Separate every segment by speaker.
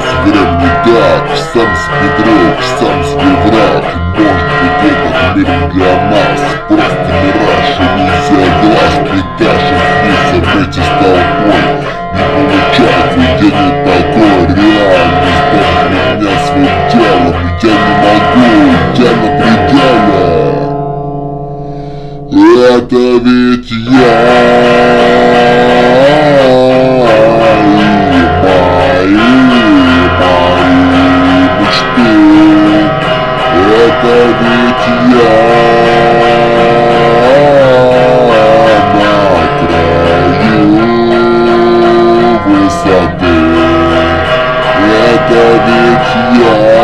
Speaker 1: времени так, сам себе друг, сам себе враг. Может быть этот мир для нас просто мираж, иллюзия глаз, притащит вниз вместе с толпой. Не получается, я не такой, реальность для меня своим телом, ведь я не могу, я на пределе. Это ведь я. Это ведь я на краю высоты. Это ведь я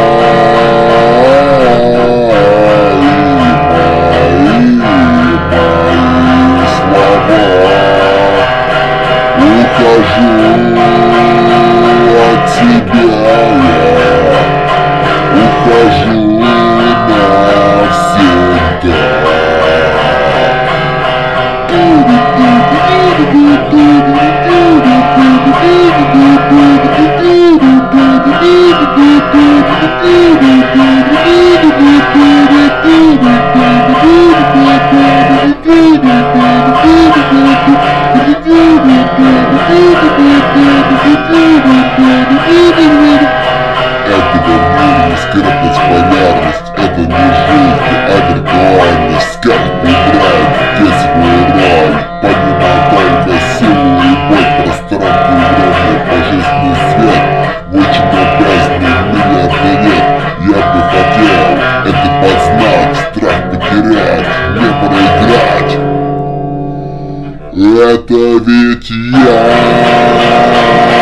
Speaker 1: и мои слова. Ухожу от тебя я, ухожу навсегда. Скрытность, полярность, это не жизнь, а виртуальность. Как убрать, где свой рай? Помимо только силу и боль, пространство и время, божественный свет. В очень образном мире отверет. Я бы хотел это познать, страх потерять, не проиграть. Это ведь я.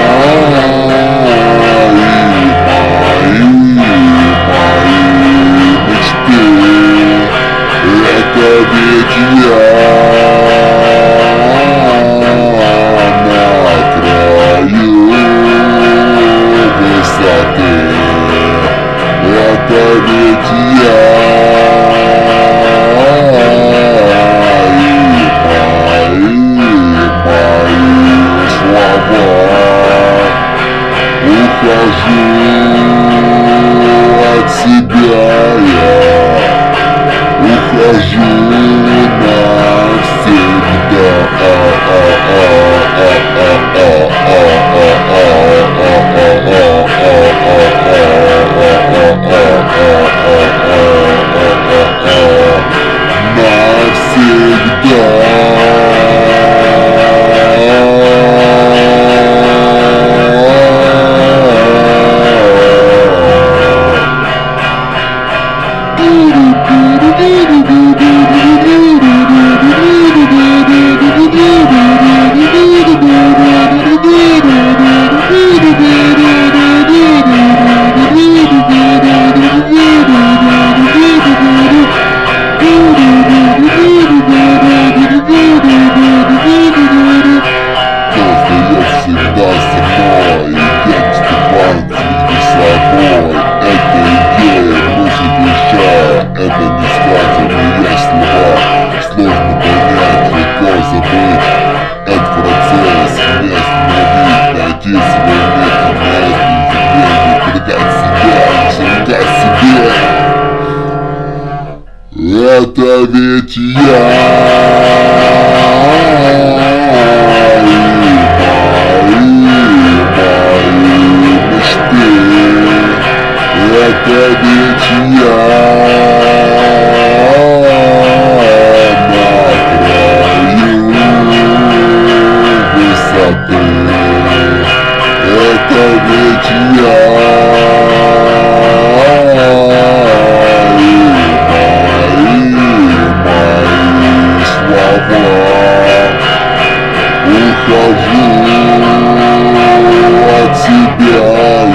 Speaker 1: Это ведь я на краю высоты. Это ведь я и мои слова. Ухожу от себя я, ухожу это ведь я и мои мечты. Это ведь я на краю высоты. Это ведь я ухожу от тебя.